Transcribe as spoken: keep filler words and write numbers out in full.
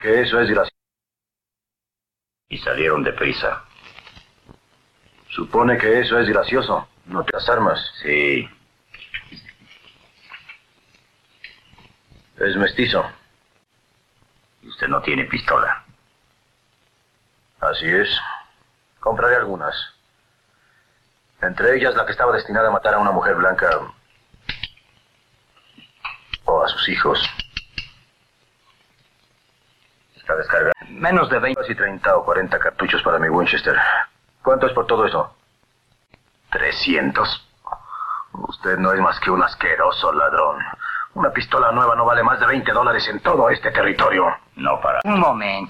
Que eso es gracioso. Y salieron deprisa. Supone que eso es gracioso. No te las armas. Sí. Es mestizo. Y usted no tiene pistola. Así es. Compraré algunas. Entre ellas la que estaba destinada a matar a una mujer blanca. O a sus hijos. Está descargada. Menos de veinte. Casi treinta o cuarenta cartuchos para mi Winchester. ¿Cuánto es por todo eso? Trescientos. Usted no es más que un asqueroso ladrón. Una pistola nueva no vale más de veinte dólares en todo este territorio. No para. Un momento.